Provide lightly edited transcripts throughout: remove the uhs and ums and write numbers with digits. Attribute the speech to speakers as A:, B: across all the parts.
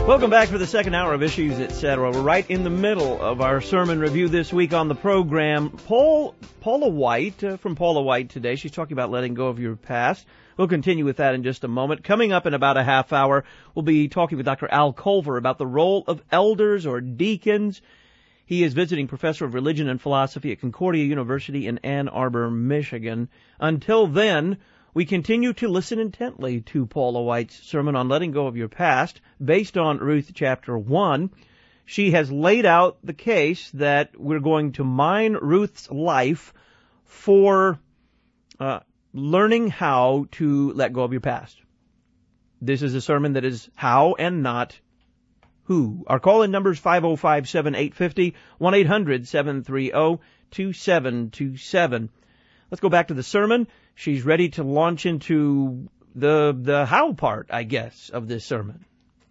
A: Welcome back for the second hour of Issues, Etc. We're right in the middle of our sermon review this week on the program. Paula White, from Paula White today. She's talking about letting go of your past. We'll continue with that in just a moment. Coming up in about a half hour, we'll be talking with Dr. Al Culver about the role of elders or deacons. He is visiting professor of religion and philosophy at Concordia University in Ann Arbor, Michigan. Until then, we continue to listen intently to Paula White's sermon on letting go of your past, based on Ruth chapter 1. She has laid out the case that we're going to mine Ruth's life for learning how to let go of your past. This is a sermon that is how and not who. Our call-in number is 505-7850, 1-800-730-2727. Let's go back to the sermon. She's ready to launch into the how part, I guess, of this sermon.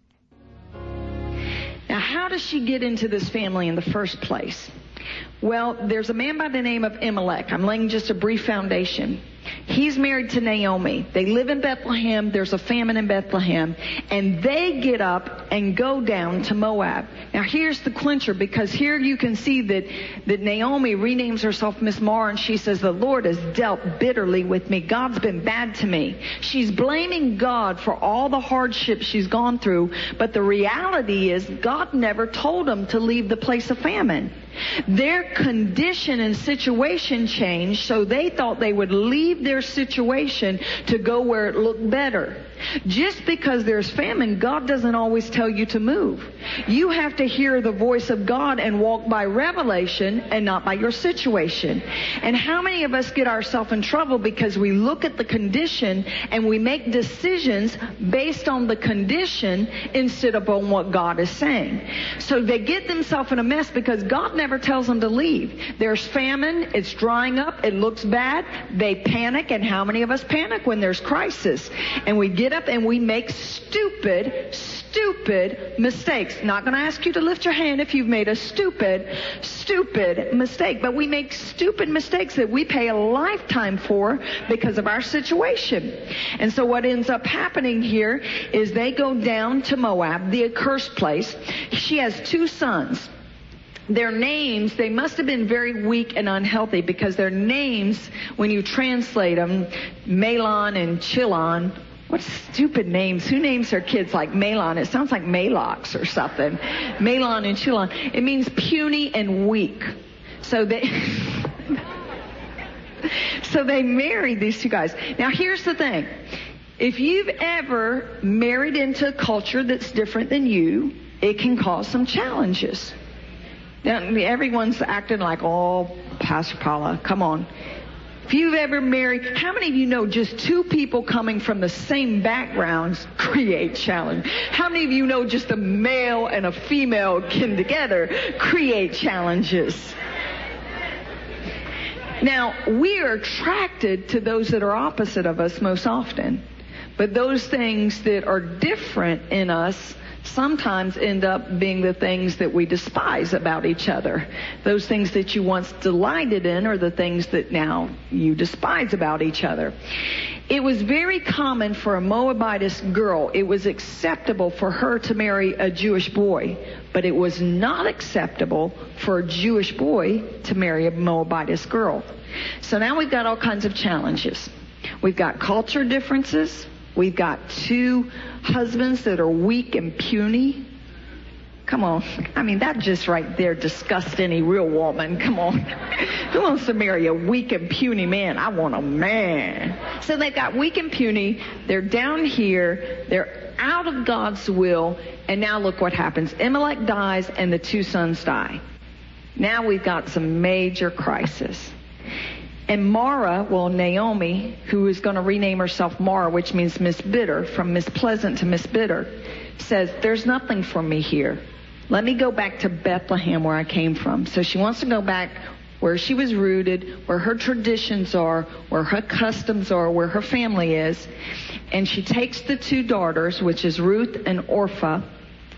B: Now, how does she get into this family in the first place? Well, there's a man by the name of Elimelech. I'm laying just a brief foundation. He's married to Naomi. They live in Bethlehem. There's a famine in Bethlehem. And they get up and go down to Moab. Now, here's the clincher, because here you can see that Naomi renames herself Miss Mara, and she says, the Lord has dealt bitterly with me. God's been bad to me. She's blaming God for all the hardships she's gone through, but the reality is God never told them to leave the place of famine. Their condition and situation changed, so they thought they would leave their situation to go where it looked better. Just because there's famine, God doesn't always tell you to move. You have to hear the voice of God and walk by revelation and not by your situation. And how many of us get ourselves in trouble because we look at the condition and we make decisions based on the condition instead of on what God is saying? So they get themselves in a mess because God never tells them to leave. There's famine, it's drying up, it looks bad, they panic, and how many of us panic when there's crisis? And we get up and we make stupid mistakes. Not going to ask you to lift your hand if you've made a stupid mistake, but we make stupid mistakes that we pay a lifetime for because of our situation. And so what ends up happening here is they go down to Moab, the accursed place. She has 2 sons. Their names, they must have been very weak and unhealthy, because their names, when you translate them, Mahlon and Chilion, what stupid names. Who names their kids like Mahlon? It sounds like Malox or something. Mahlon and Chilion. It means puny and weak. So they married these 2 guys. Now, here's the thing. If you've ever married into a culture that's different than you, it can cause some challenges. Now, everyone's acting like, oh, Pastor Paula, come on. If you've ever married, how many of you know just 2 people coming from the same backgrounds create challenge? How many of you know just a male and a female kin together create challenges? Now, we are attracted to those that are opposite of us most often. But those things that are different in us sometimes end up being the things that we despise about each other. Those things that you once delighted in are the things that now you despise about each other. It was very common for a Moabitess girl. It was acceptable for her to marry a Jewish boy, but it was not acceptable for a Jewish boy to marry a Moabitess girl. So now we've got all kinds of challenges. We've got culture differences. We've got 2 husbands that are weak and puny. Come on. I mean, that just right there disgusts any real woman. Come on. Who wants to marry a weak and puny man? I want a man. So they've got weak and puny. They're down here. They're out of God's will. And now look what happens. Elimelech dies and the 2 sons die. Now we've got some major crisis. And Mara, Naomi, who is going to rename herself Mara, which means Miss Bitter, from Miss Pleasant to Miss Bitter, says, there's nothing for me here. Let me go back to Bethlehem where I came from. So she wants to go back where she was rooted, where her traditions are, where her customs are, where her family is. And she takes the 2 daughters, which is Ruth and Orpah,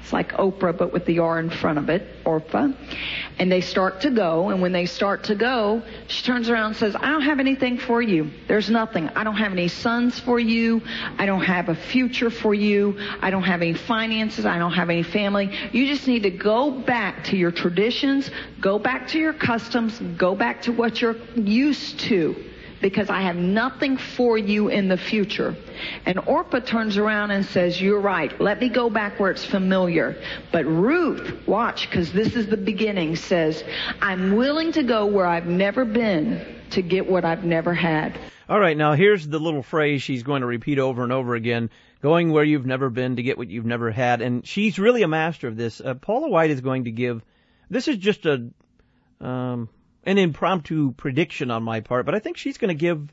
B: It's like Oprah, but with the R in front of it, Orpah. And they start to go, and when they start to go, she turns around and says, I don't have anything for you. There's nothing. I don't have any sons for you. I don't have a future for you. I don't have any finances. I don't have any family. You just need to go back to your traditions, go back to your customs, go back to what you're used to, because I have nothing for you in the future. And Orpah turns around and says, you're right. Let me go back where it's familiar. But Ruth, watch, because this is the beginning, says, I'm willing to go where I've never been to get what I've never had.
A: All right, now here's the little phrase she's going to repeat over and over again, going where you've never been to get what you've never had. And she's really a master of this. Paula White is going to give, this is just an impromptu prediction on my part, but I think she's going to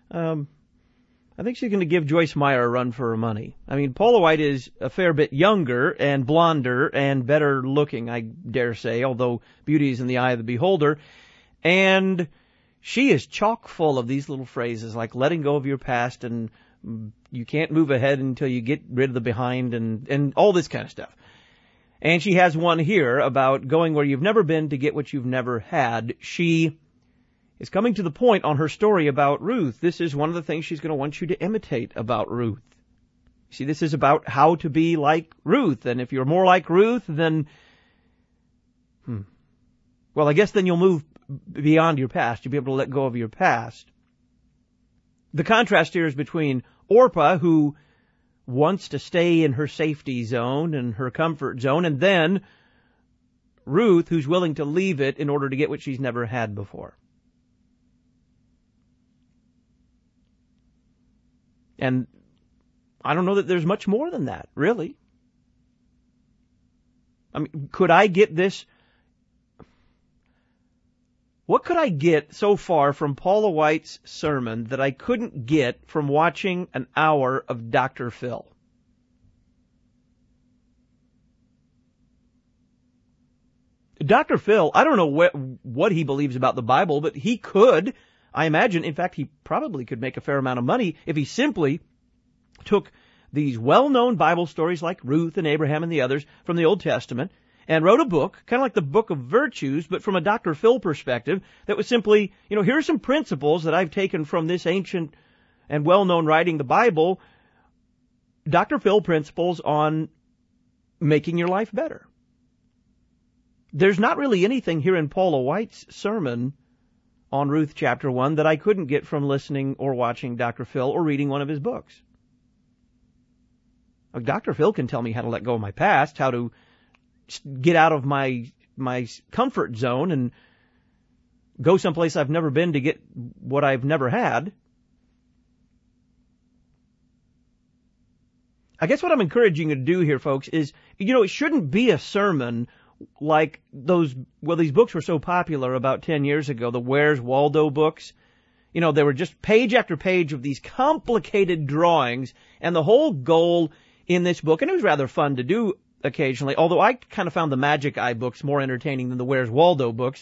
A: give Joyce Meyer a run for her money. I mean, Paula White is a fair bit younger and blonder and better looking, I dare say, although beauty is in the eye of the beholder. And she is chock full of these little phrases like letting go of your past and you can't move ahead until you get rid of the behind and all this kind of stuff. And she has one here about going where you've never been to get what you've never had. She is coming to the point on her story about Ruth. This is one of the things she's going to want you to imitate about Ruth. See, this is about how to be like Ruth. And if you're more like Ruth, then, well, I guess then you'll move beyond your past. You'll be able to let go of your past. The contrast here is between Orpah, who wants to stay in her safety zone and her comfort zone, and then Ruth, who's willing to leave it in order to get what she's never had before. And I don't know that there's much more than that, really. I mean, could I get this? What could I get so far from Paula White's sermon that I couldn't get from watching an hour of Dr. Phil? Dr. Phil, I don't know what he believes about the Bible, but he could, I imagine, in fact, he probably could make a fair amount of money if he simply took these well-known Bible stories like Ruth and Abraham and the others from the Old Testament and wrote a book, kind of like the Book of Virtues, but from a Dr. Phil perspective, that was simply, here are some principles that I've taken from this ancient and well-known writing, the Bible, Dr. Phil principles on making your life better. There's not really anything here in Paula White's sermon on Ruth chapter 1 that I couldn't get from listening or watching Dr. Phil or reading one of his books. Dr. Phil can tell me how to let go of my past, how to get out of my comfort zone and go someplace I've never been to get what I've never had. I guess what I'm encouraging you to do here, folks, is, it shouldn't be a sermon like these books were so popular about 10 years ago, the Where's Waldo books. They were just page after page of these complicated drawings, and the whole goal in this book, and it was rather fun to do occasionally, although I kind of found the Magic Eye books more entertaining than the Where's Waldo books.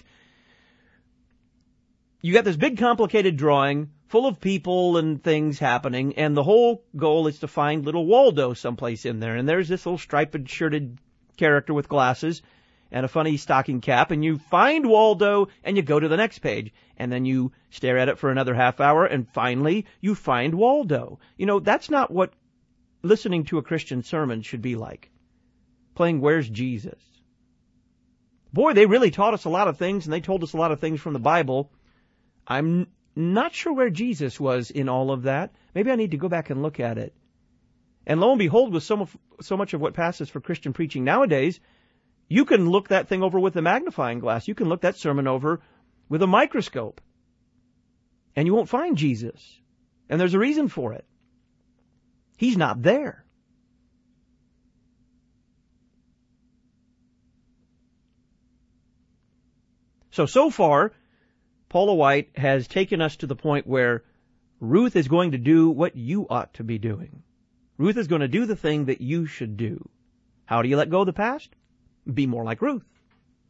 A: You got this big complicated drawing full of people and things happening, and the whole goal is to find little Waldo someplace in there. And there's this little striped shirted character with glasses and a funny stocking cap, and you find Waldo and you go to the next page, and then you stare at it for another half hour, and finally you find Waldo. That's not what listening to a Christian sermon should be like. Playing Where's Jesus? Boy, they really taught us a lot of things, and they told us a lot of things from the Bible. I'm not sure where Jesus was in all of that. Maybe I need to go back and look at it. And lo and behold, with so much of what passes for Christian preaching nowadays, you can look that thing over with a magnifying glass. You can look that sermon over with a microscope, and you won't find Jesus. And there's a reason for it. He's not there. So far, Paula White has taken us to the point where Ruth is going to do what you ought to be doing. Ruth is going to do the thing that you should do. How do you let go of the past? Be more like Ruth.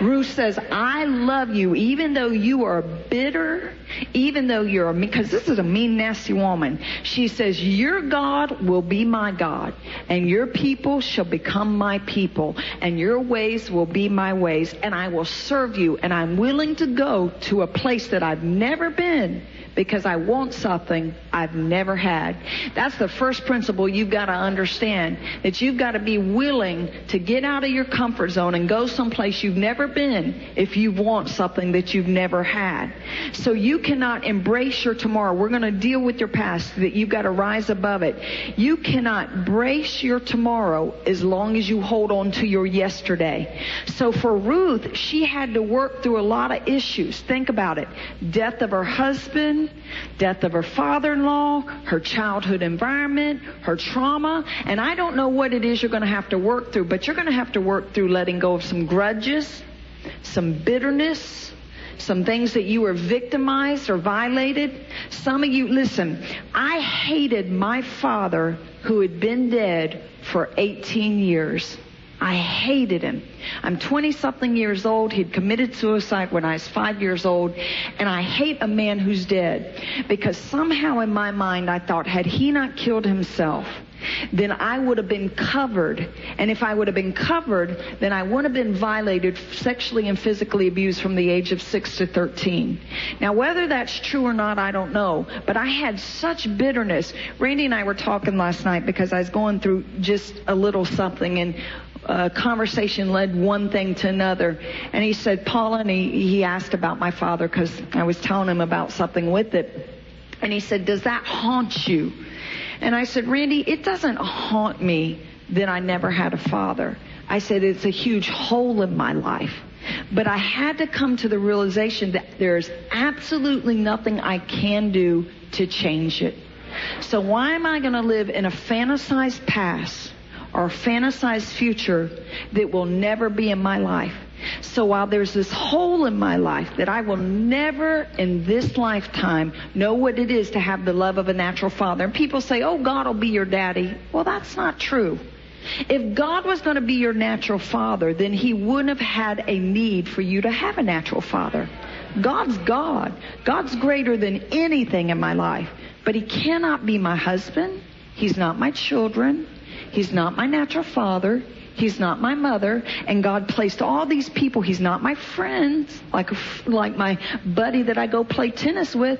B: Ruth says, I love you even though you are bitter, even though you're because this is a mean, nasty woman. She says, your God will be my God, and your people shall become my people, and your ways will be my ways, and I will serve you, and I'm willing to go to a place that I've never been because I want something I've never had. That's the first principle you've got to understand, that you've got to be willing to get out of your comfort zone and go someplace you've never been if you want something that you've never had. So you cannot embrace your tomorrow. We're going to deal with your past, that you've got to rise above it. You cannot brace your tomorrow as long as you hold on to your yesterday. So for Ruth, she had to work through a lot of issues. Think about it. Death of her husband, death of her father-in-law, her childhood environment, her trauma. And I don't know what it is you're going to have to work through, but you're going to have to work through letting go of some grudges, some bitterness, some things that you were victimized or violated. Some of you, listen, I hated my father who had been dead for 18 years. I hated him. I'm 20-something years old. He'd committed suicide when I was 5 years old. And I hate a man who's dead. Because somehow in my mind I thought, had he not killed himself, then I would have been covered. And if I would have been covered, then I wouldn't have been violated, sexually and physically abused from the age of 6 to 13. Now, whether that's true or not, I don't know. But I had such bitterness. Randy and I were talking last night because I was going through just a little something, and conversation led one thing to another. And he said, Paula, and he asked about my father because I was telling him about something with it. And he said, does that haunt you? And I said, Randy, it doesn't haunt me that I never had a father. I said, it's a huge hole in my life. But I had to come to the realization that there's absolutely nothing I can do to change it. So why am I going to live in a fantasized past or fantasized future that will never be in my life? So while there's this hole in my life that I will never in this lifetime know what it is to have the love of a natural father. And people say, oh, God will be your daddy. Well, that's not true. If God was going to be your natural father, then he wouldn't have had a need for you to have a natural father. God's God. God's greater than anything in my life. But he cannot be my husband. He's not my children. He's not my natural father. He's not my mother. And God placed all these people. He's not my friends, like my buddy that I go play tennis with.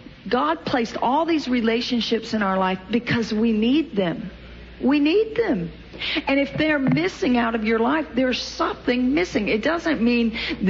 B: God placed all these relationships in our life because we need them. We need them. And if they're missing out of your life, there's something missing. It doesn't mean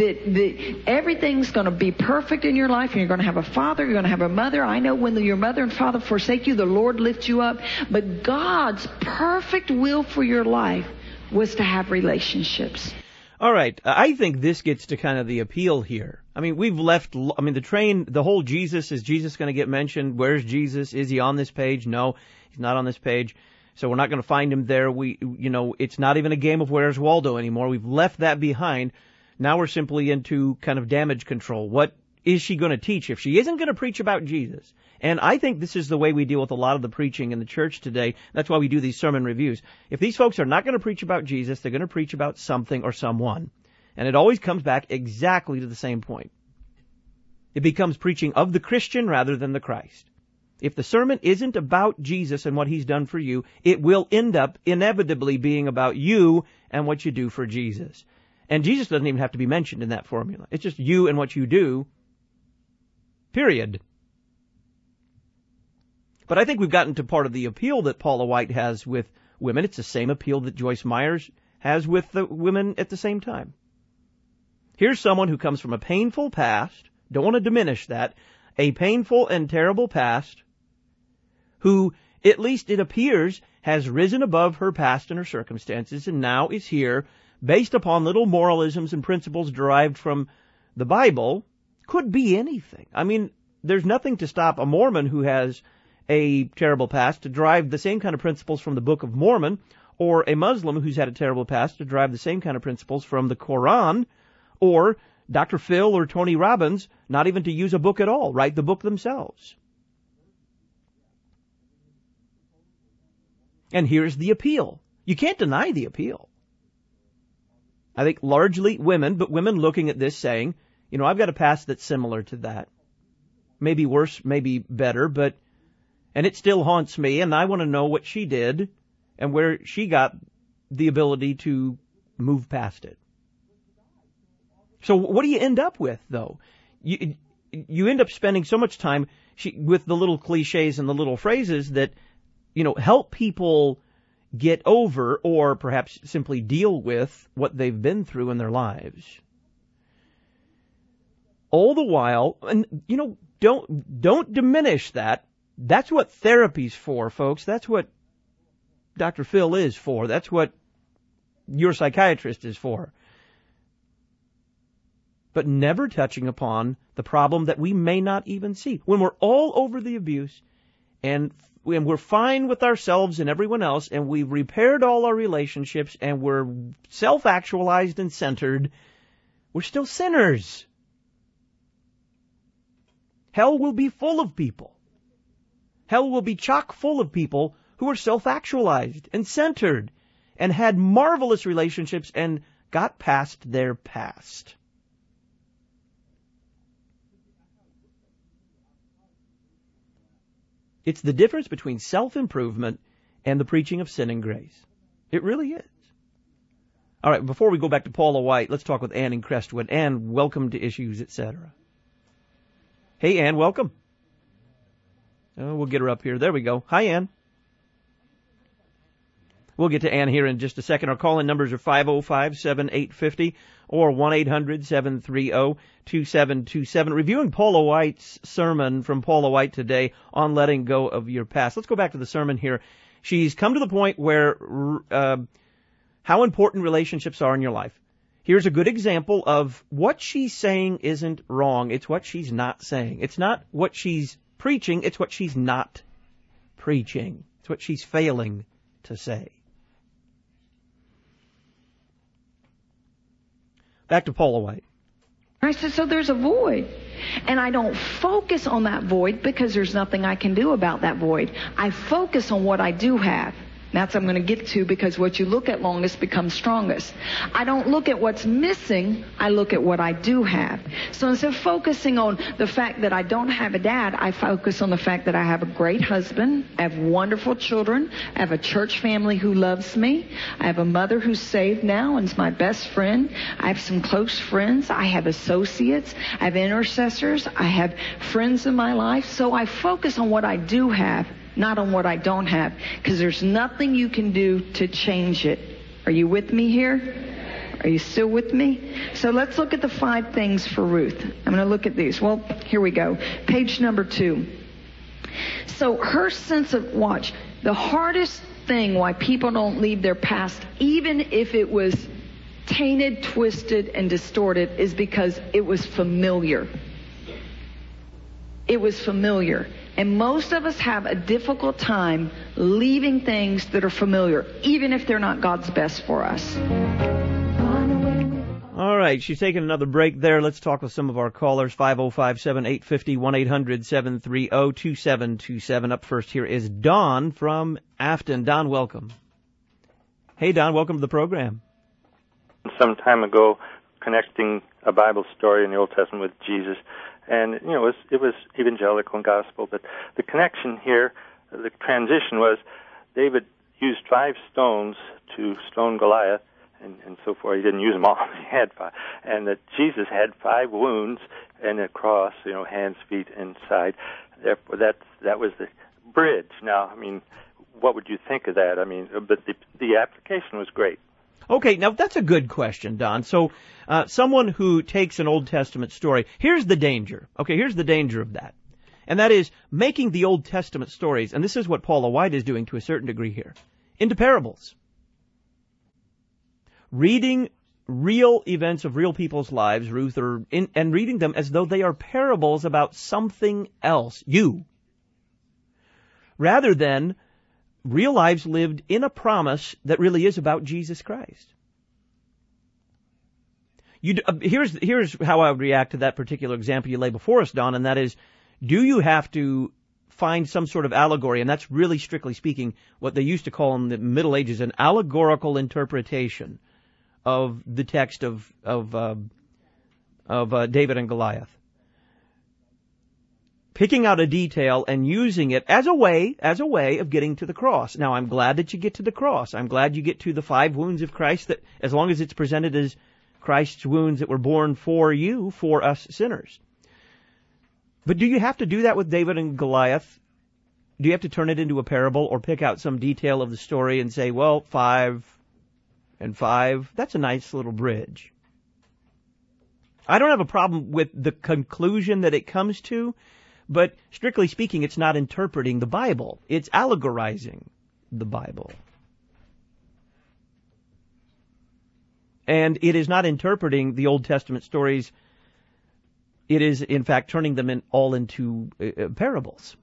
B: that everything's going to be perfect in your life and you're going to have a father, you're going to have a mother. I know when your mother and father forsake you, the Lord lifts you up. But God's perfect will for your life was to have relationships.
A: All right. I think this gets to kind of the appeal here. I mean, we've left, the train, the whole Jesus, is Jesus going to get mentioned? Where's Jesus? Is he on this page? No, he's not on this page. So we're not going to find him there. It's not even a game of Where's Waldo anymore. We've left that behind. Now we're simply into kind of damage control. What is she going to teach if she isn't going to preach about Jesus? And I think this is the way we deal with a lot of the preaching in the church today. That's why we do these sermon reviews. If these folks are not going to preach about Jesus, they're going to preach about something or someone. And it always comes back exactly to the same point. It becomes preaching of the Christian rather than the Christ. If the sermon isn't about Jesus and what he's done for you, it will end up inevitably being about you and what you do for Jesus. And Jesus doesn't even have to be mentioned in that formula. It's just you and what you do, period. But I think we've gotten to part of the appeal that Paula White has with women. It's the same appeal that Joyce Myers has with the women at the same time. Here's someone who comes from a painful past, don't want to diminish that, a painful and terrible past, who, at least it appears, has risen above her past and her circumstances and now is here based upon little moralisms and principles derived from the Bible. Could be anything. I mean, there's nothing to stop a Mormon who has a terrible past to derive the same kind of principles from the Book of Mormon, or a Muslim who's had a terrible past to derive the same kind of principles from the Quran, or Dr. Phil or Tony Robbins, not even to use a book at all, write the book themselves. And here's the appeal. You can't deny the appeal. I think largely women, but women looking at this saying, I've got a past that's similar to that. Maybe worse, maybe better, and it still haunts me, and I want to know what she did and where she got the ability to move past it. So what do you end up with, though? You end up spending so much time with the little cliches and the little phrases that, help people get over or perhaps simply deal with what they've been through in their lives. All the while, and, don't diminish that. That's what therapy's for, folks. That's what Dr. Phil is for. That's what your psychiatrist is for. But never touching upon the problem that we may not even see. When we're all over the abuse and we're fine with ourselves and everyone else and we've repaired all our relationships and we're self-actualized and centered, we're still sinners. Hell will be full of people. Hell will be chock full of people who are self-actualized and centered and had marvelous relationships and got past their past. It's the difference between self-improvement and the preaching of sin and grace. It really is. All right, before we go back to Paula White, let's talk with Ann in Crestwood. Ann, welcome to Issues, Etc. Hey, Ann, welcome. Oh, we'll get her up here. There we go. Hi, Ann. We'll get to Ann here in just a second. Our call-in numbers are 505-7850 or 1-800-730-2727. Reviewing Paula White's sermon from Paula White today on letting go of your past. Let's go back to the sermon here. She's come to the point where how important relationships are in your life. Here's a good example of what she's saying isn't wrong. It's what she's not saying. It's not what she's preaching. It's what she's not preaching. It's what she's failing to say. Back to Paula White.
B: I said, so there's a void. And I don't focus on that void because there's nothing I can do about that void. I focus on what I do have. That's what I'm going to get to, because what you look at longest becomes strongest. I don't look at what's missing. I look at what I do have. So instead of focusing on the fact that I don't have a dad, I focus on the fact that I have a great husband. I have wonderful children. I have a church family who loves me. I have a mother who's saved now and is my best friend. I have some close friends. I have associates. I have intercessors. I have friends in my life. So I focus on what I do have, not on what I don't have, because there's nothing you can do to change it. Are you with me here? Are you still with me? So let's look at the 5 things for Ruth. I'm going to look at these. Well, here we go. Page number 2. So her sense of, watch, the hardest thing why people don't leave their past, even if it was tainted, twisted, and distorted, is because it was familiar. It was familiar. And most of us have a difficult time leaving things that are familiar, even if they're not God's best for us.
A: All right, she's taking another break there. Let's talk with some of our callers. 505-7850, 1-800-730-2727. Up first here is Don from Afton. Don, welcome. Hey, Don, welcome to the program.
C: Some time ago, connecting a Bible story in the Old Testament with Jesus. And, it was evangelical and gospel, but the connection here, the transition was David used 5 stones to stone Goliath, and so forth. He didn't use them all. He had 5. And that Jesus had 5 wounds and a cross, hands, feet, and side. Therefore, that was the bridge. Now, what would you think of that? But the application was great.
A: Okay, now that's a good question, Don. So, someone who takes an Old Testament story, here's the danger. Okay, here's the danger of that. And that is making the Old Testament stories, and this is what Paula White is doing to a certain degree here, into parables. Reading real events of real people's lives, Ruth, and reading them as though they are parables about something else, you, rather than real lives lived in a promise that really is about Jesus Christ. Here's how I would react to that particular example you lay before us, Don, and that is, do you have to find some sort of allegory, and that's really, strictly speaking, what they used to call in the Middle Ages an allegorical interpretation of the text of David and Goliath. Picking out a detail and using it as a way of getting to the cross. Now, I'm glad that you get to the cross. I'm glad you get to the 5 wounds of Christ, that as long as it's presented as Christ's wounds that were borne for you, for us sinners. But do you have to do that with David and Goliath? Do you have to turn it into a parable or pick out some detail of the story and say, well, 5 and 5, that's a nice little bridge? I don't have a problem with the conclusion that it comes to, but strictly speaking, it's not interpreting the Bible. It's allegorizing the Bible. And it is not interpreting the Old Testament stories. It is, in fact, turning them all into parables.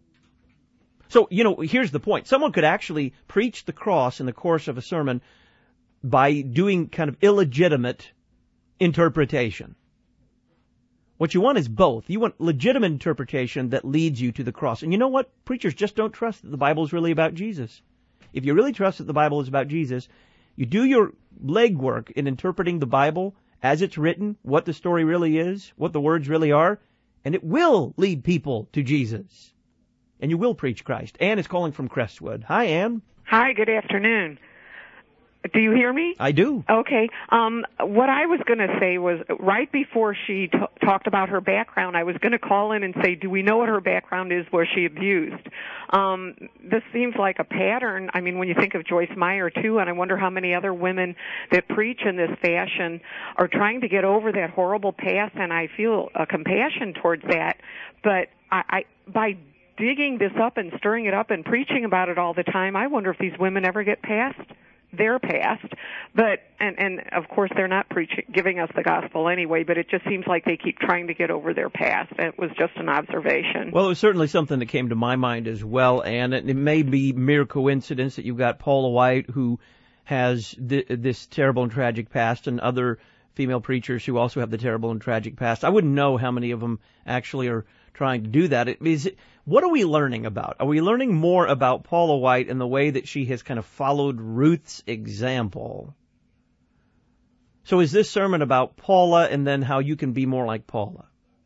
A: So, here's the point. Someone could actually preach the cross in the course of a sermon by doing kind of illegitimate interpretation. What you want is both. You want legitimate interpretation that leads you to the cross. And you know what? Preachers just don't trust that the Bible is really about Jesus. If you really trust that the Bible is about Jesus, you do your legwork in interpreting the Bible as it's written, what the story really is, what the words really are, and it will lead people to Jesus. And you will preach Christ. Ann is calling from Crestwood. Hi, Ann.
D: Hi, good afternoon. Do you hear me?
A: I do.
D: Okay. What I was going to say was, right before she talked about her background, I was going to call in and say, do we know what her background is? Was she abused? This seems like a pattern. I mean, when you think of Joyce Meyer, too, and I wonder how many other women that preach in this fashion are trying to get over that horrible past, and I feel a compassion towards that. But I by digging this up and stirring it up and preaching about it all the time, I wonder if these women ever get past their past. But and of course they're not giving us the gospel anyway, but it just seems like they keep trying to get over their past. It was just an observation.
A: Well, it was certainly something that came to my mind as well, and it may be mere coincidence that you've got Paula White, who has this terrible and tragic past, and other female preachers who also have the terrible and tragic past. I wouldn't know how many of them actually are trying to do that. What are we learning about? Are we learning more about Paula White and the way that she has kind of followed Ruth's example? So is this sermon about Paula and then how you can be more like Paula?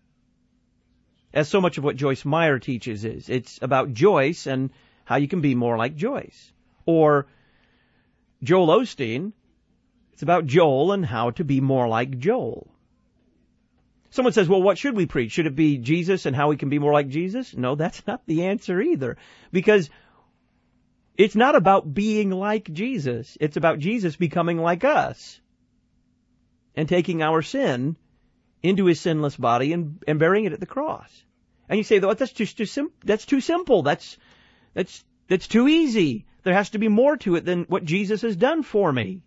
A: As so much of what Joyce Meyer teaches is. It's about Joyce and how you can be more like Joyce. Or Joel Osteen, it's about Joel and how to be more like Joel. Someone says, well, what should we preach? Should it be Jesus and how we can be more like Jesus? No, that's not the answer either. Because it's not about being like Jesus. It's about Jesus becoming like us and taking our sin into his sinless body and burying it at the cross. And you say, well, that's too simple. That's too easy. There has to be more to it than what Jesus has done for me.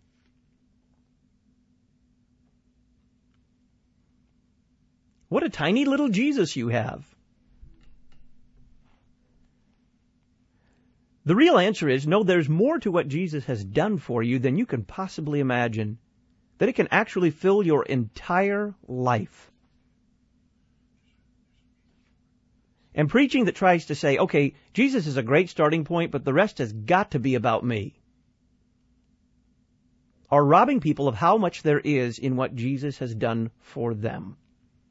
A: What a tiny little Jesus you have. The real answer is, no, there's more to what Jesus has done for you than you can possibly imagine. That it can actually fill your entire life. And preaching that tries to say, okay, Jesus is a great starting point, but the rest has got to be about me, are robbing people of how much there is in what Jesus has done for them.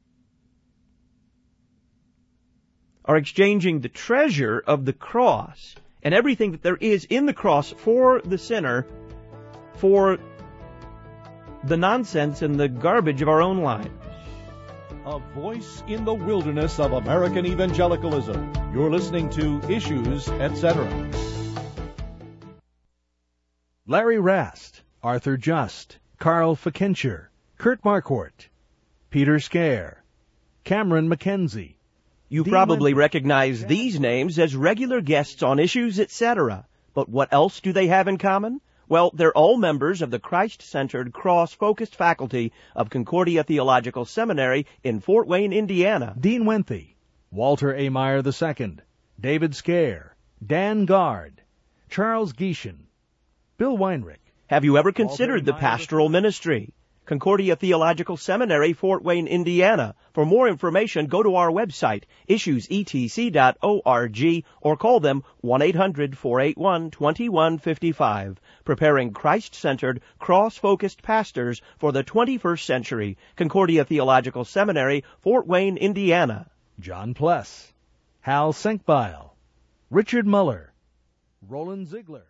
A: Are exchanging the treasure of the cross and everything that there is in the cross for the sinner for the nonsense and the garbage of our own lives.
E: A voice in the wilderness of American evangelicalism. You're listening to Issues, etc. Larry Rast, Arthur Just, Carl Fickenscher, Kurt Marquardt, Peter Scare, Cameron McKenzie.
A: You probably recognize these names as regular guests on Issues, etc. But what else do they have in common? Well, they're all members of the Christ-centered, cross-focused faculty of Concordia Theological Seminary in Fort Wayne, Indiana.
E: Dean Wenthy, Walter A. Meyer II, David Scare, Dan Guard, Charles Gieshin, Bill Weinrich.
A: Have you ever considered the pastoral ministry? Concordia Theological Seminary, Fort Wayne, Indiana. For more information, go to our website, issuesetc.org, or call them 1-800-481-2155. Preparing Christ-centered, cross-focused pastors for the 21st century. Concordia Theological Seminary, Fort Wayne, Indiana.
E: John Pless, Hal Senkbeil, Richard Muller, Roland Ziegler.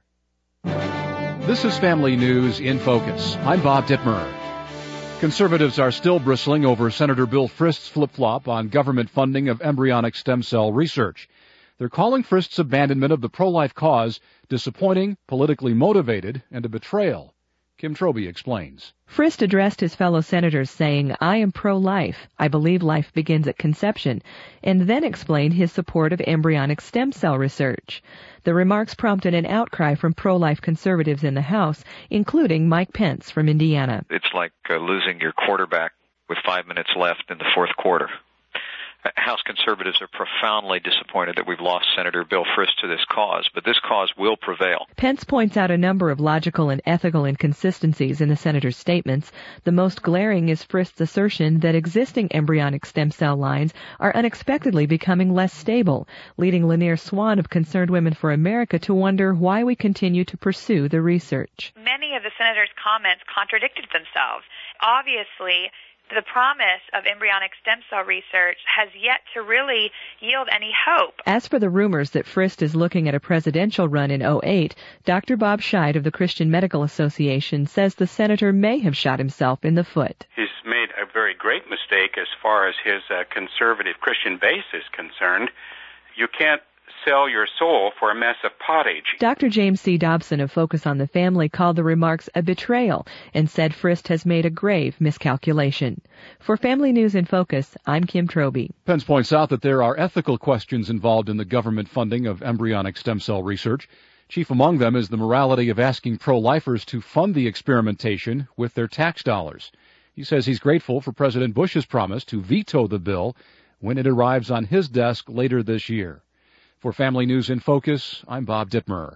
F: This is Family News in Focus. I'm Bob Dittmer. Conservatives are still bristling over Senator Bill Frist's flip-flop on government funding of embryonic stem cell research. They're calling Frist's abandonment of the pro-life cause disappointing, politically motivated, and a betrayal. Kim Troby explains.
G: Frist addressed his fellow senators saying, "I am pro-life. I believe life begins at conception," and then explained his support of embryonic stem cell research. The remarks prompted an outcry from pro-life conservatives in the House, including Mike Pence from Indiana.
H: It's like losing your quarterback with 5 minutes left in the fourth quarter. House conservatives are profoundly disappointed that we've lost Senator Bill Frist to this cause, but this cause will prevail.
G: Pence points out a number of logical and ethical inconsistencies in the senator's statements. The most glaring is Frist's assertion that existing embryonic stem cell lines are unexpectedly becoming less stable, leading Lanier Swan of Concerned Women for America to wonder why we continue to pursue the research.
I: Many of the senator's comments contradicted themselves. Obviously, the promise of embryonic stem cell research has yet to really yield any hope.
G: As for the rumors that Frist is looking at a presidential run in 2008, Dr. Bob Scheid of the Christian Medical Association says the senator may have shot himself in the foot.
J: He's made a very great mistake as far as his conservative Christian base is concerned. You can't sell your soul for a mess of pottage.
G: Dr. James C. Dobson of Focus on the Family called the remarks a betrayal and said Frist has made a grave miscalculation. For Family News in Focus, I'm Kim Troby.
F: Pence points out that there are ethical questions involved in the government funding of embryonic stem cell research. Chief among them is the morality of asking pro-lifers to fund the experimentation with their tax dollars. He says he's grateful for President Bush's promise to veto the bill when it arrives on his desk later this year. For Family News in Focus, I'm Bob Dittmer.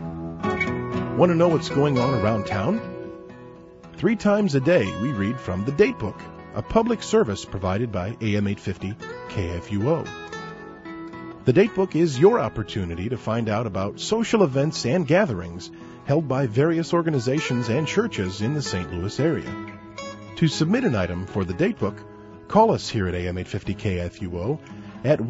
K: Want to know what's going on around town? 3 times a day we read from the Datebook, a public service provided by AM 850 KFUO. The Datebook is your opportunity to find out about social events and gatherings held by various organizations and churches in the St. Louis area. To submit an item for the Datebook, call us here at AM 850 KFUO at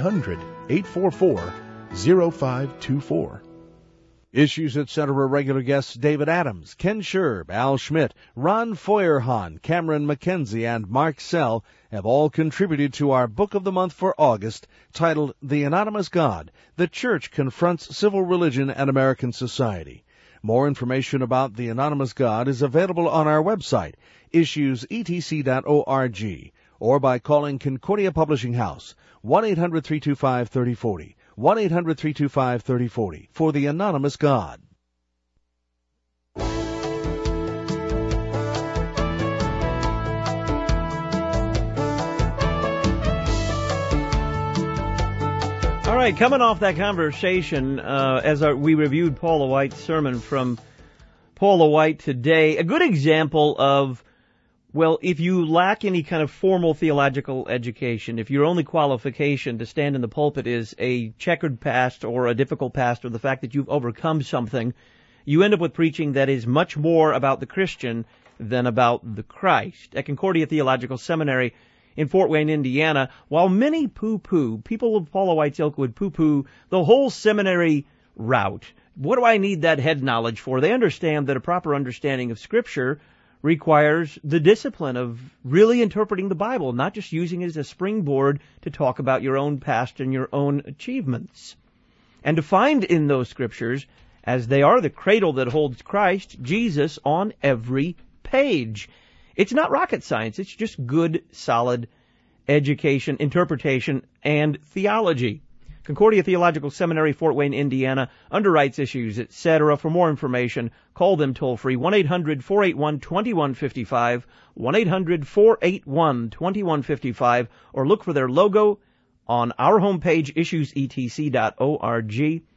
K: 1-800-844-0524.
E: Issues Etc. regular guests David Adams, Ken Sherb, Al Schmidt, Ron Feuerhahn, Cameron McKenzie, and Mark Sell have all contributed to our Book of the Month for August, titled The Anonymous God, The Church Confronts Civil Religion and American Society. More information about the Anonymous God is available on our website, issuesetc.org, or by calling Concordia Publishing House, 1-800-325-3040, 1-800-325-3040, for the Anonymous God.
A: All right, coming off that conversation, we reviewed Paula White's sermon from Paula White today, a good example of, well, if you lack any kind of formal theological education, if your only qualification to stand in the pulpit is a checkered past or a difficult past or the fact that you've overcome something, you end up with preaching that is much more about the Christian than about the Christ. At Concordia Theological Seminary in Fort Wayne, Indiana, while many people of Paula White's ilk would poo-poo the whole seminary route. What do I need that head knowledge for? They understand that a proper understanding of Scripture requires the discipline of really interpreting the Bible, not just using it as a springboard to talk about your own past and your own achievements. And to find in those Scriptures, as they are the cradle that holds Christ, Jesus, on every page. It's not rocket science. It's just good, solid education, interpretation, and theology. Concordia Theological Seminary, Fort Wayne, Indiana, underwrites issues, etc. For more information, call them toll-free, 1-800-481-2155, 1-800-481-2155, or look for their logo on our homepage, issuesetc.org,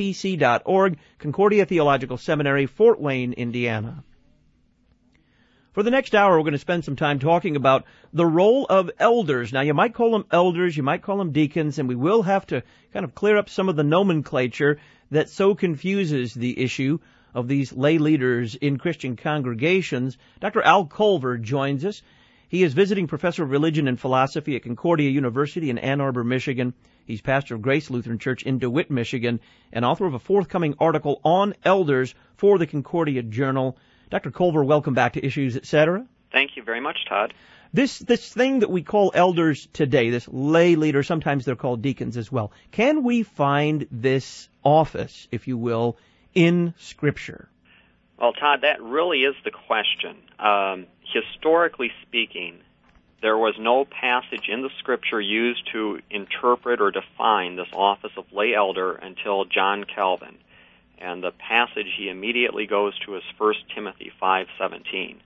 A: issuesetc.org, Concordia Theological Seminary, Fort Wayne, Indiana. For the next hour, we're going to spend some time talking about the role of elders. Now, you might call them elders, you might call them deacons, and we will have to kind of clear up some of the nomenclature that so confuses the issue of these lay leaders in Christian congregations. Dr. Al Culver joins us. He is visiting professor of religion and philosophy at Concordia University in Ann Arbor, Michigan. He's pastor of Grace Lutheran Church in DeWitt, Michigan, and author of a forthcoming article on elders for the Concordia Journal. Dr. Culver, welcome back to Issues, Etc.
L: Thank you very much, Todd.
A: This thing that we call elders today, this lay leader, sometimes they're called deacons as well. Can we find this office, if you will, in Scripture?
L: Well, Todd, that really is the question. Historically speaking, there was no passage in the Scripture used to interpret or define this office of lay elder until John Calvin. And the passage he immediately goes to is 1 Timothy 5:17.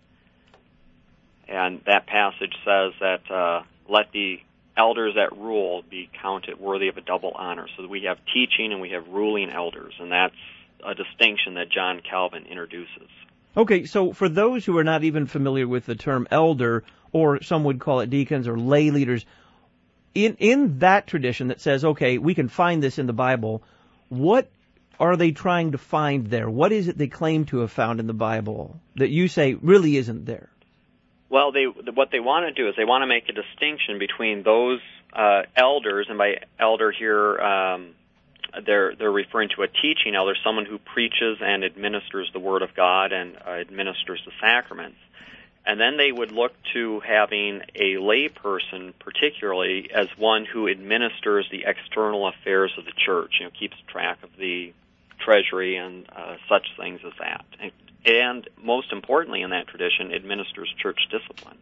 L: And that passage says that let the elders that rule be counted worthy of a double honor. So that we have teaching and we have ruling elders, and that's a distinction that John Calvin introduces.
A: Okay, so for those who are not even familiar with the term elder, or some would call it deacons or lay leaders, in that tradition that says, okay, we can find this in the Bible, what are they trying to find there? What is it they claim to have found in the Bible that you say really isn't there?
L: Well, what they want to do is they want to make a distinction between those elders, and by elder here they're referring to a teaching elder, someone who preaches and administers the Word of God and administers the sacraments. And then they would look to having a lay person, particularly, as one who administers the external affairs of the church, keeps track of the treasury and such things as that. And most importantly in that tradition, administers church discipline.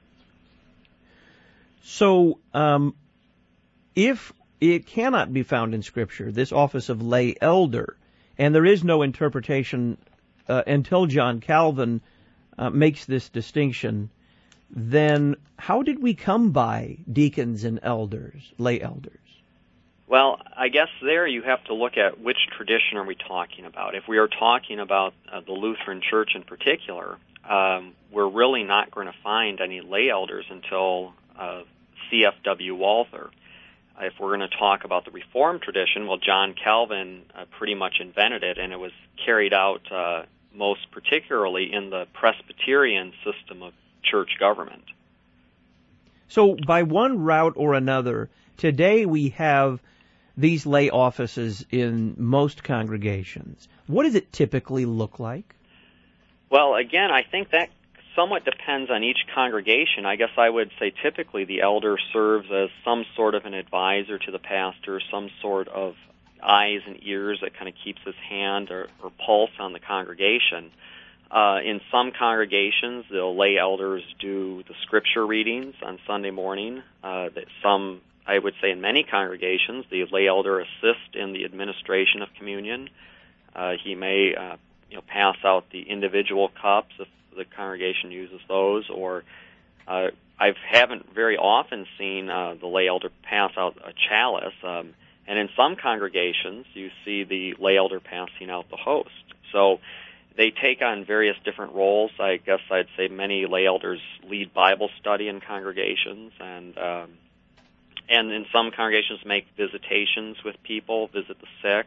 A: So, if it cannot be found in Scripture, this office of lay elder, and there is no interpretation until John Calvin makes this distinction, then how did we come by deacons and elders, lay elders?
L: Well, I guess there you have to look at which tradition are we talking about. If we are talking about the Lutheran Church in particular, we're really not going to find any lay elders until C.F.W. Walther. If we're going to talk about the Reformed tradition, well, John Calvin pretty much invented it, and it was carried out most particularly in the Presbyterian system of church government.
A: So by one route or another, today we have these lay offices in most congregations. What does it typically look like?
L: Well, again, I think that somewhat depends on each congregation. I guess I would say typically the elder serves as some sort of an advisor to the pastor, some sort of eyes and ears that kind of keeps his hand or pulse on the congregation. In some congregations, the lay elders do the scripture readings on Sunday morning. I would say in many congregations, the lay elder assists in the administration of communion. He may pass out the individual cups if the congregation uses those, or I haven't very often seen the lay elder pass out a chalice. And in some congregations, you see the lay elder passing out the host. So they take on various different roles. I guess I'd say many lay elders lead Bible study in congregations, and in some congregations make visitations with people, visit the sick,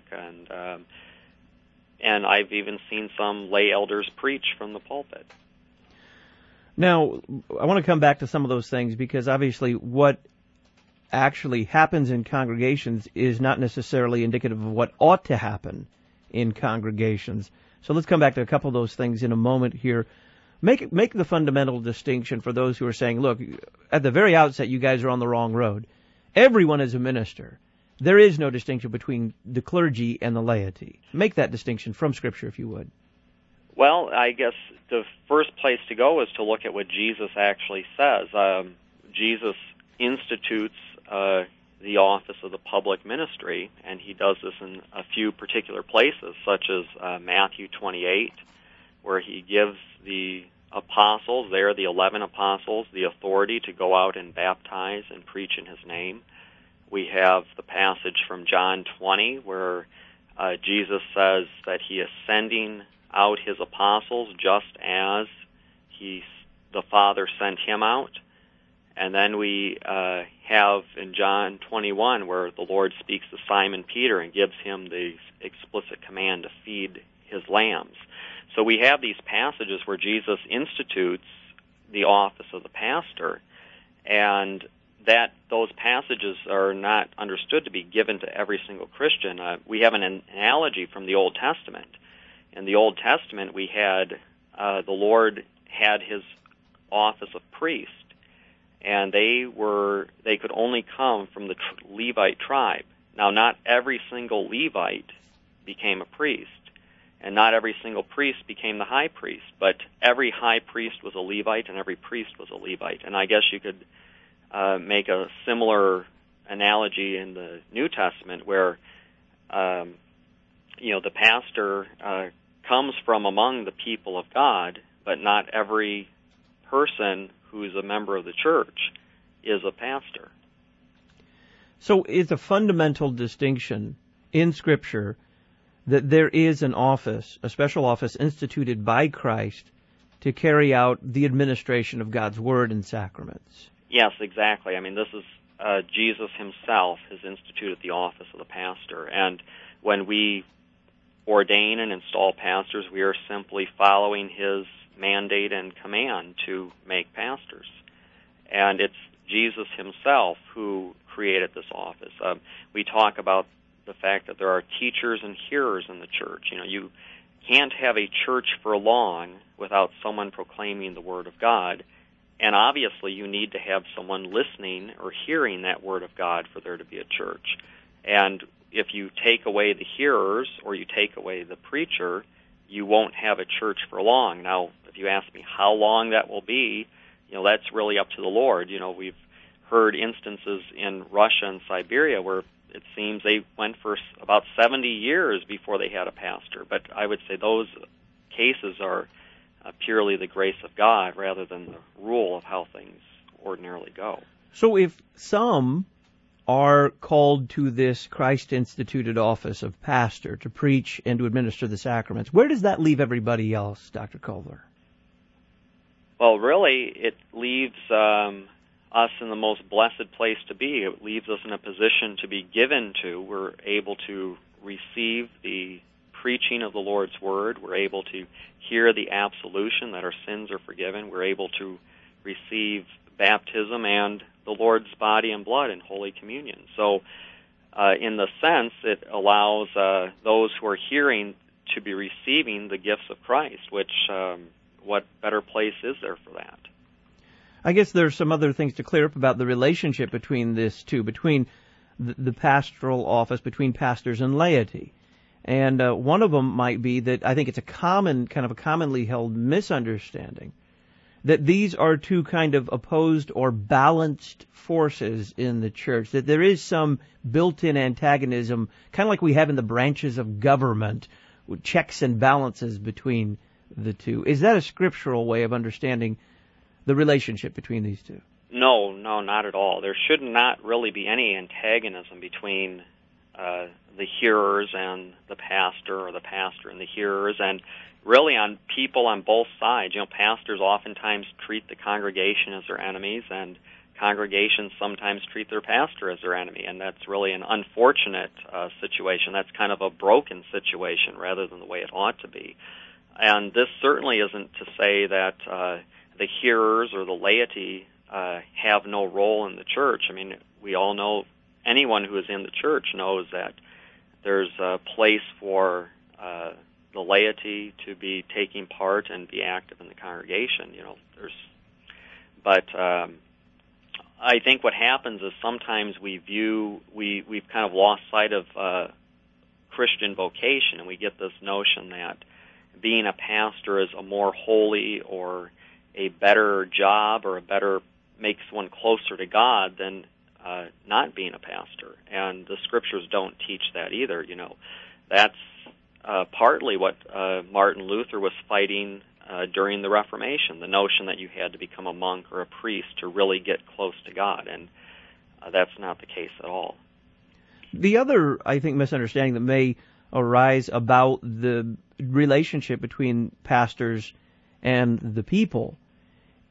L: and I've even seen some lay elders preach from the pulpit.
A: Now, I want to come back to some of those things because obviously what actually happens in congregations is not necessarily indicative of what ought to happen in congregations. So let's come back to a couple of those things in a moment here. Make the fundamental distinction for those who are saying, look, at the very outset, you guys are on the wrong road. Everyone is a minister. There is no distinction between the clergy and the laity. Make that distinction from Scripture, if you would.
L: Well, I guess the first place to go is to look at what Jesus actually says. Jesus institutes the office of the public ministry, and he does this in a few particular places, such as Matthew 28, where he gives the apostles, there the 11 apostles, the authority to go out and baptize and preach in his name. We have the passage from John 20, where Jesus says that he is sending out his apostles just as he the Father sent him out. And then we have in John 21 where the Lord speaks to Simon Peter and gives him the explicit command to feed his lambs. So we have these passages where Jesus institutes the office of the pastor, and that those passages are not understood to be given to every single Christian. We have an analogy from the Old Testament. In the Old Testament, we had the Lord had his office of priest, and they could only come from the Levite tribe. Now, not every single Levite became a priest, and not every single priest became the high priest, but every high priest was a Levite, and every priest was a Levite. And I guess you could make a similar analogy in the New Testament where, the pastor comes from among the people of God, but not every person who's a member of the church is a pastor.
A: So it's a fundamental distinction in Scripture that there is an office, a special office instituted by Christ to carry out the administration of God's Word and sacraments.
L: Yes, exactly. I mean, this is Jesus himself has instituted the office of the pastor. And when we ordain and install pastors, we are simply following his mandate and command to make pastors. And it's Jesus himself who created this office. We talk about the fact that there are teachers and hearers in the church. You can't have a church for long without someone proclaiming the Word of God. And obviously you need to have someone listening or hearing that Word of God for there to be a church. And if you take away the hearers or you take away the preacher, you won't have a church for long. Now, if you ask me how long that will be, that's really up to the Lord. We've heard instances in Russia and Siberia where it seems they went for about 70 years before they had a pastor. But I would say those cases are purely the grace of God rather than the rule of how things ordinarily go.
A: So if some are called to this Christ-instituted office of pastor to preach and to administer the sacraments, where does that leave everybody else, Dr. Culver?
L: Well, really, it leaves us in the most blessed place to be. It leaves us in a position to be given to. We're able to receive the preaching of the Lord's Word. We're able to hear the absolution that our sins are forgiven. We're able to receive baptism and the Lord's body and blood in Holy Communion. So, in the sense, it allows those who are hearing to be receiving the gifts of Christ, which what better place is there for that?
A: I guess there's some other things to clear up about the relationship between this two, between the pastoral office, between pastors and laity. And one of them might be that I think it's a commonly held misunderstanding that these are two kind of opposed or balanced forces in the church, that there is some built-in antagonism, kind of like we have in the branches of government, with checks and balances between the two. Is that a scriptural way of understanding the relationship between these two?
L: No, not at all. There should not really be any antagonism between the hearers and the pastor, or the pastor and the hearers, and really on people on both sides. Pastors oftentimes treat the congregation as their enemies, and congregations sometimes treat their pastor as their enemy, and that's really an unfortunate situation. That's kind of a broken situation rather than the way it ought to be. And this certainly isn't to say that the hearers or the laity have no role in the church. I mean, we all know, anyone who is in the church knows that there's a place for the laity to be taking part and be active in the congregation. But I think what happens is sometimes we've kind of lost sight of Christian vocation, and we get this notion that being a pastor is a more holy or a better job or makes one closer to God than not being a pastor. And the scriptures don't teach that either. That's partly what Martin Luther was fighting during the Reformation, the notion that you had to become a monk or a priest to really get close to God, and that's not the case at all.
A: The other, I think, misunderstanding that may arise about the relationship between pastors and the people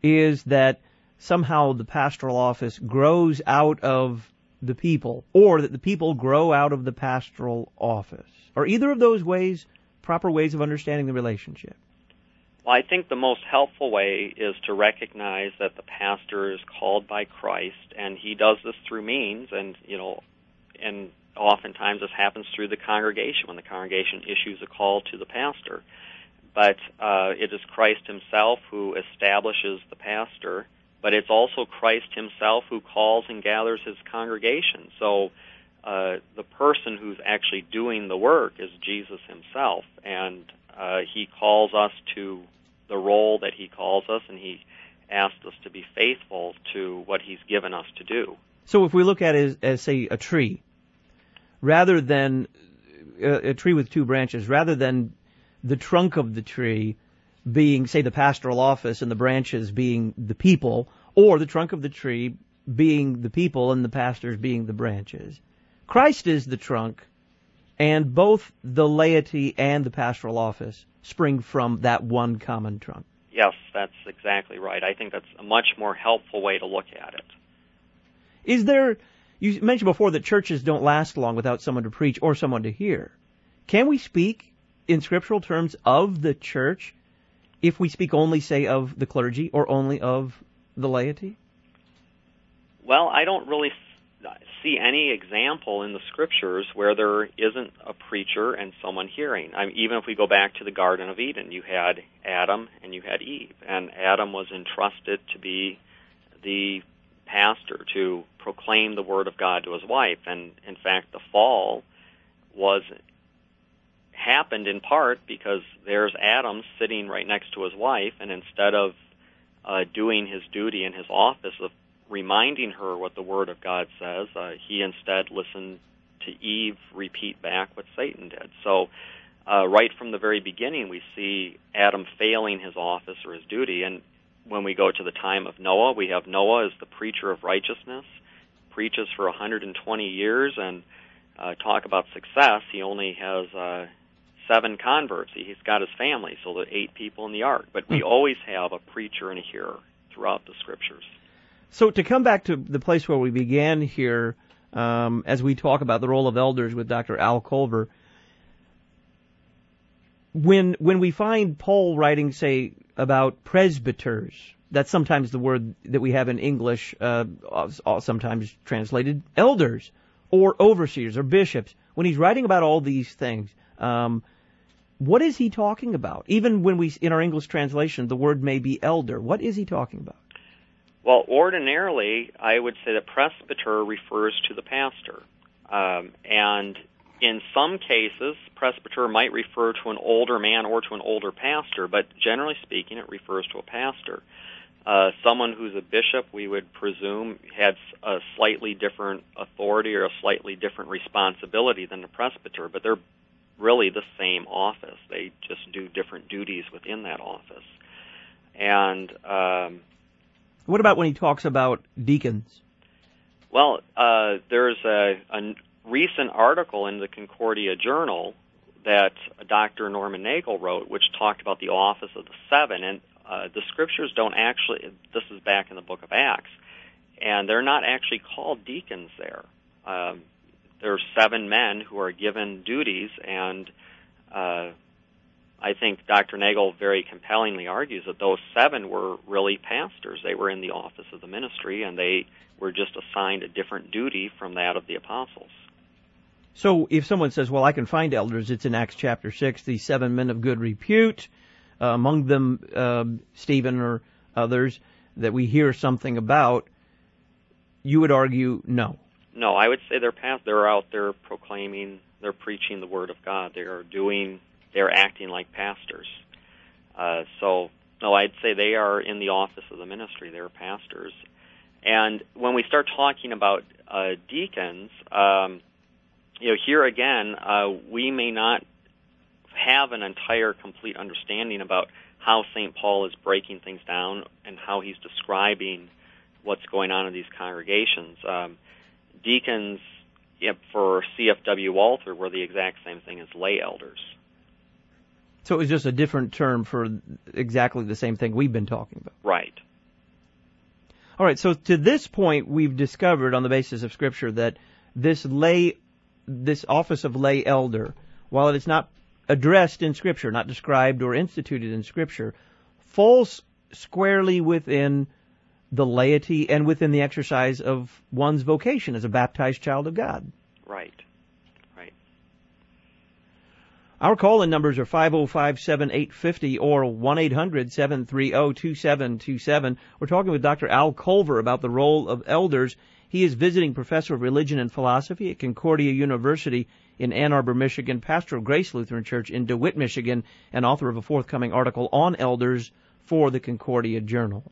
A: is that somehow the pastoral office grows out of the people, or that the people grow out of the pastoral office. Are either of those ways proper ways of understanding the relationship?
L: Well, I think the most helpful way is to recognize that the pastor is called by Christ, and he does this through means, and oftentimes this happens through the congregation when the congregation issues a call to the pastor. But it is Christ himself who establishes the pastor, but it's also Christ himself who calls and gathers his congregation. So the person who's actually doing the work is Jesus himself, and he calls us to the role that he calls us, and he asks us to be faithful to what he's given us to do.
A: So if we look at it as say, a tree, rather than a tree with two branches, rather than the trunk of the tree being, say, the pastoral office and the branches being the people, or the trunk of the tree being the people and the pastors being the branches, Christ is the trunk, and both the laity and the pastoral office spring from that one common trunk.
L: Yes, that's exactly right. I think that's a much more helpful way to look at it.
A: Is there, you mentioned before that churches don't last long without someone to preach or someone to hear. Can we speak in scriptural terms of the church if we speak only, say, of the clergy or only of the laity?
L: Well, I don't really see any example in the scriptures where there isn't a preacher and someone hearing. I mean, even if we go back to the Garden of Eden, you had Adam and you had Eve, and Adam was entrusted to be the pastor, to proclaim the word of God to his wife, and in fact the fall happened in part because there's Adam sitting right next to his wife, and instead of doing his duty in his office of reminding her what the Word of God says, he instead listened to Eve repeat back what Satan did. So right from the very beginning, we see Adam failing his office or his duty. And when we go to the time of Noah, we have Noah as the preacher of righteousness, preaches for 120 years, and talk about success. He only has 7 converts. He's got his family, so the 8 people in the ark. But we always have a preacher and a hearer throughout the Scriptures.
A: So to come back to the place where we began here, as we talk about the role of elders with Dr. Al Culver, when we find Paul writing, say, about presbyters, that's sometimes the word that we have in English, sometimes translated elders, or overseers, or bishops. When he's writing about all these things, what is he talking about? Even when in our English translation, the word may be elder. What is he talking about?
L: Well, ordinarily, I would say that presbyter refers to the pastor. And in some cases, presbyter might refer to an older man or to an older pastor, but generally speaking, it refers to a pastor. Someone who's a bishop, we would presume, has a slightly different authority or a slightly different responsibility than a presbyter, but they're really the same office. They just do different duties within that office. And
A: what about when he talks about deacons?
L: Well, there's a recent article in the Concordia Journal that Dr. Norman Nagel wrote, which talked about the office of the 7, and the scriptures don't actually, this is back in the book of Acts, and they're not actually called deacons there. There are 7 men who are given duties, and I think Dr. Nagel very compellingly argues that those 7 were really pastors. They were in the office of the ministry, and they were just assigned a different duty from that of the apostles.
A: So if someone says, well, I can find elders, it's in Acts chapter 6, these 7 men of good repute, among them Stephen or others, that we hear something about, you would argue no.
L: No, I would say they're out there proclaiming, they're preaching the Word of God. They're acting like pastors. So, no, I'd say they are in the office of the ministry. They're pastors. And when we start talking about deacons, here again, we may not have an entire complete understanding about how St. Paul is breaking things down and how he's describing what's going on in these congregations. Deacons, for C.F.W. Walther, were the exact same thing as lay elders.
A: So it was just a different term for exactly the same thing we've been talking about.
L: Right.
A: All right, so to this point, we've discovered on the basis of Scripture that this office of lay elder, while it is not addressed in Scripture, not described or instituted in Scripture, falls squarely within the laity and within the exercise of one's vocation as a baptized child of God.
L: Right.
A: Our call-in numbers are 505-7850 or 1-800-730-2727. We're talking with Dr. Al Culver about the role of elders. He is visiting professor of religion and philosophy at Concordia University in Ann Arbor, Michigan, pastor of Grace Lutheran Church in DeWitt, Michigan, and author of a forthcoming article on elders for the Concordia Journal.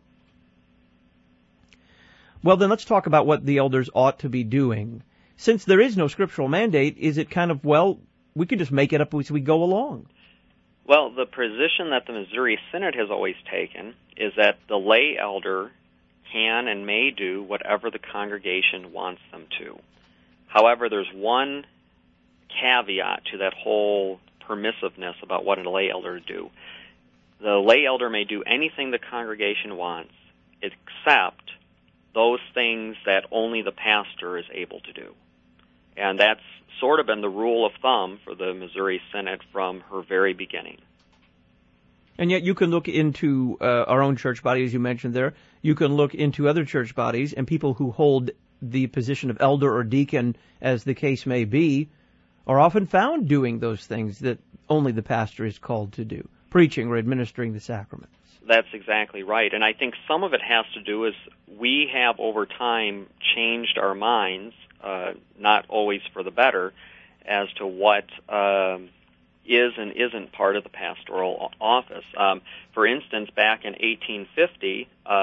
A: Well, then let's talk about what the elders ought to be doing. Since there is no scriptural mandate, is it kind of, we can just make it up as we go along?
L: Well, the position that the Missouri Synod has always taken is that the lay elder can and may do whatever the congregation wants them to. However, there's one caveat to that whole permissiveness about what a lay elder do. The lay elder may do anything the congregation wants, except those things that only the pastor is able to do. And that's sort of been the rule of thumb for the Missouri Synod from her very beginning.
A: And yet you can look into our own church body, as you mentioned there. You can look into other church bodies, and people who hold the position of elder or deacon, as the case may be, are often found doing those things that only the pastor is called to do, preaching or administering the sacraments.
L: That's exactly right. And I think some of it has to do is we have over time changed our minds, not always for the better, as to what is and isn't part of the pastoral office. For instance, back in 1850,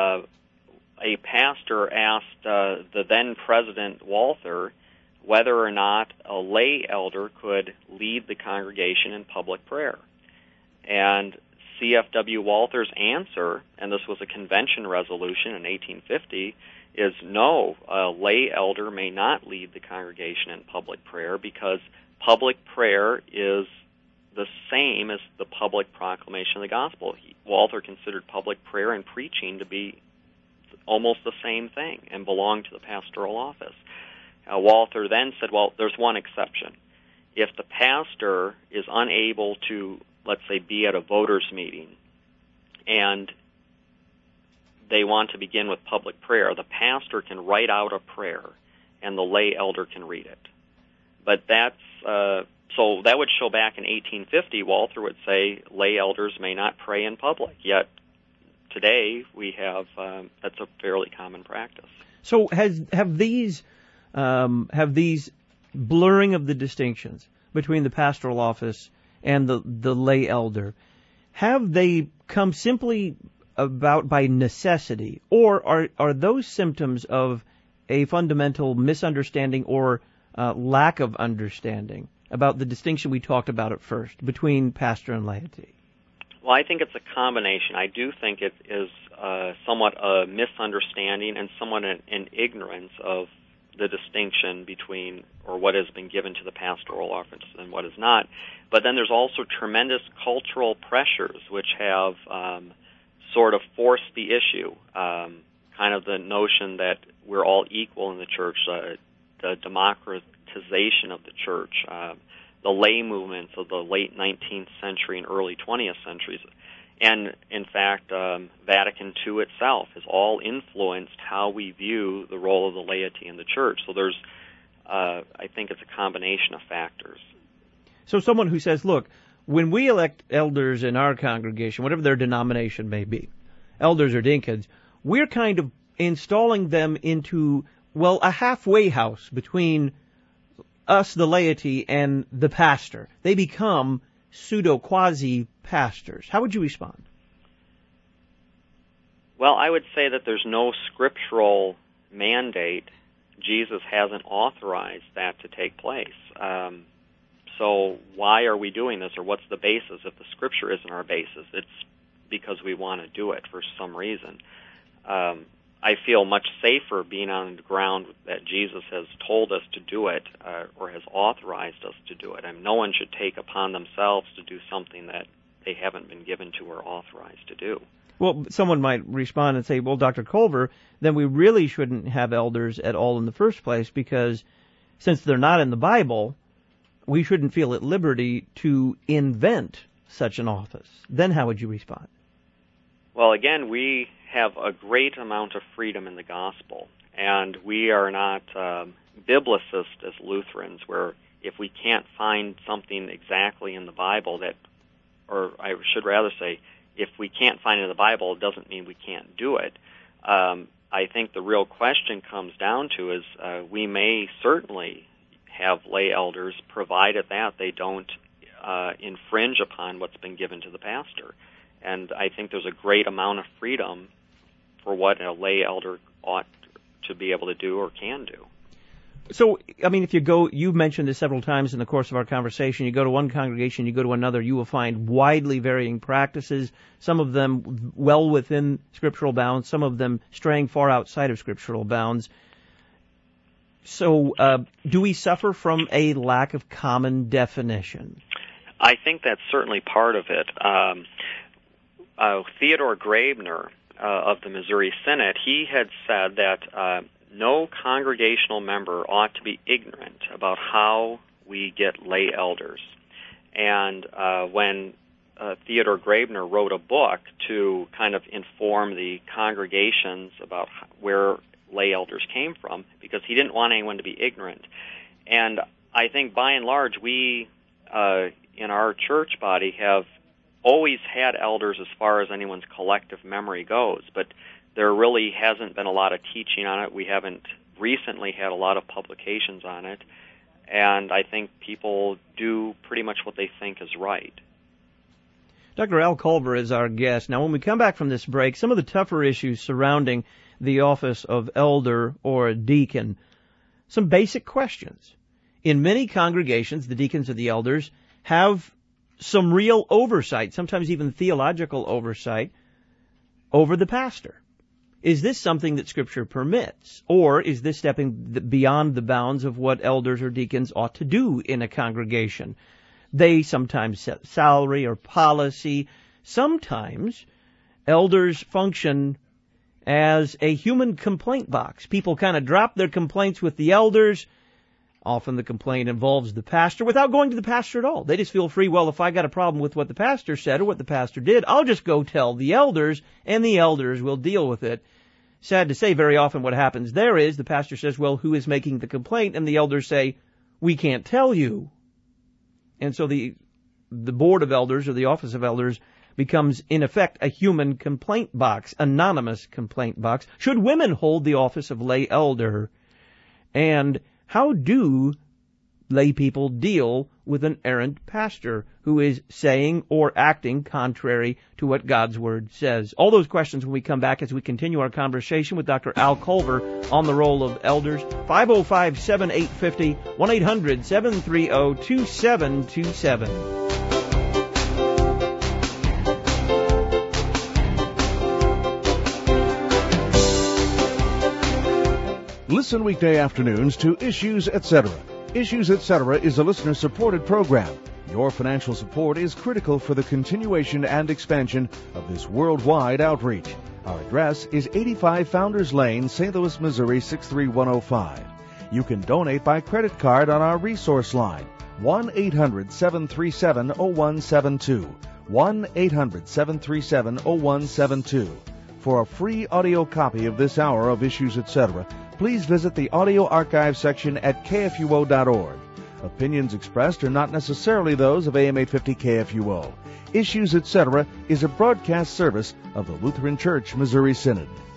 L: a pastor asked the then President Walther whether or not a lay elder could lead the congregation in public prayer. And C.F.W. Walther's answer, and this was a convention resolution in 1850, is no, a lay elder may not lead the congregation in public prayer because public prayer is the same as the public proclamation of the gospel. Walther considered public prayer and preaching to be almost the same thing and belonged to the pastoral office. Walther then said, well, there's one exception. If the pastor is unable to, let's say, be at a voters' meeting and they want to begin with public prayer, the pastor can write out a prayer and the lay elder can read it. But so that would show back in 1850, Walther would say lay elders may not pray in public. Yet today we have that's a fairly common practice.
A: So have these blurring of the distinctions between the pastoral office and the lay elder, have they come simply about by necessity, or are those symptoms of a fundamental misunderstanding or lack of understanding about the distinction we talked about at first between pastor and laity?
L: Well, I think it's a combination. I do think it is somewhat a misunderstanding and somewhat an ignorance of the distinction between, or what has been given to the pastoral office and what is not. But then there's also tremendous cultural pressures which have sort of forced the issue, kind of the notion that we're all equal in the church, the democratization of the church, the lay movements of the late 19th century and early 20th centuries. And, in fact, Vatican II itself has all influenced how we view the role of the laity in the church. So there's, I think it's a combination of factors.
A: So someone who says, look, when we elect elders in our congregation, whatever their denomination may be, elders or deacons, we're kind of installing them into, well, a halfway house between us, the laity, and the pastor. They become pseudo-quasi-pastors. How would you respond?
L: Well, I would say that there's no scriptural mandate. Jesus hasn't authorized that to take place. So why are we doing this, or what's the basis? If the Scripture isn't our basis, it's because we want to do it for some reason. I feel much safer being on the ground that Jesus has told us to do it or has authorized us to do it. I mean, no one should take upon themselves to do something that they haven't been given to or authorized to do.
A: Well, someone might respond and say, well, Dr. Culver, then we really shouldn't have elders at all in the first place, because since they're not in the Bible, we shouldn't feel at liberty to invent such an office. Then how would you respond?
L: Well, again, we have a great amount of freedom in the gospel, and we are not biblicists as Lutherans, where if we can't find something exactly in the Bible that, or I should rather say, if we can't find it in the Bible, it doesn't mean we can't do it. I think the real question comes down to is we may certainly have lay elders, provided that they don't infringe upon what's been given to the pastor. And I think there's a great amount of freedom for what a lay elder ought to be able to do or can do.
A: So, I mean, if you go, you've mentioned this several times in the course of our conversation, you go to one congregation, you go to another, you will find widely varying practices, some of them well within scriptural bounds, some of them straying far outside of scriptural bounds. So, do we suffer from a lack of common definition?
L: I think that's certainly part of it. Theodore Graebner of the Missouri Synod, he had said that no congregational member ought to be ignorant about how we get lay elders. And when Theodore Graebner wrote a book to kind of inform the congregations about where lay elders came from, because he didn't want anyone to be ignorant. And I think by and large, we in our church body have always had elders as far as anyone's collective memory goes, but there really hasn't been a lot of teaching on it. We haven't recently had a lot of publications on it, and I think people do pretty much what they think is right.
A: Dr. Al Culver is our guest. Now, when we come back from this break, some of the tougher issues surrounding the office of elder or deacon, some basic questions. In many congregations, the deacons or the elders have some real oversight, sometimes even theological oversight, over the pastor. Is this something that Scripture permits, or is this stepping beyond the bounds of what elders or deacons ought to do in a congregation? They sometimes set salary or policy. Sometimes elders function as a human complaint box. People kind of drop their complaints with the elders. Often the complaint involves the pastor without going to the pastor at all. They just feel free, well, if I got a problem with what the pastor said or what the pastor did, I'll just go tell the elders, and the elders will deal with it. Sad to say, very often what happens there is the pastor says, well, who is making the complaint? And the elders say, we can't tell you. And so the board of elders or the office of elders becomes, in effect, a human complaint box, anonymous complaint box. Should women hold the office of lay elder? And how do lay people deal with an errant pastor who is saying or acting contrary to what God's Word says? All those questions when we come back as we continue our conversation with Dr. Al Culver on the role of elders. 505-7850, 1-800-730-2727.
E: Listen weekday afternoons to Issues Etc. Issues Etc. is a listener-supported program. Your financial support is critical for the continuation and expansion of this worldwide outreach. Our address is 85 Founders Lane, St. Louis, Missouri 63105. You can donate by credit card on our resource line, 1-800-737-0172, 1-800-737-0172. For a free audio copy of this hour of Issues Etc., please visit the audio archive section at kfuo.org. Opinions expressed are not necessarily those of AM 850 KFUO. Issues Etc. is a broadcast service of the Lutheran Church Missouri Synod.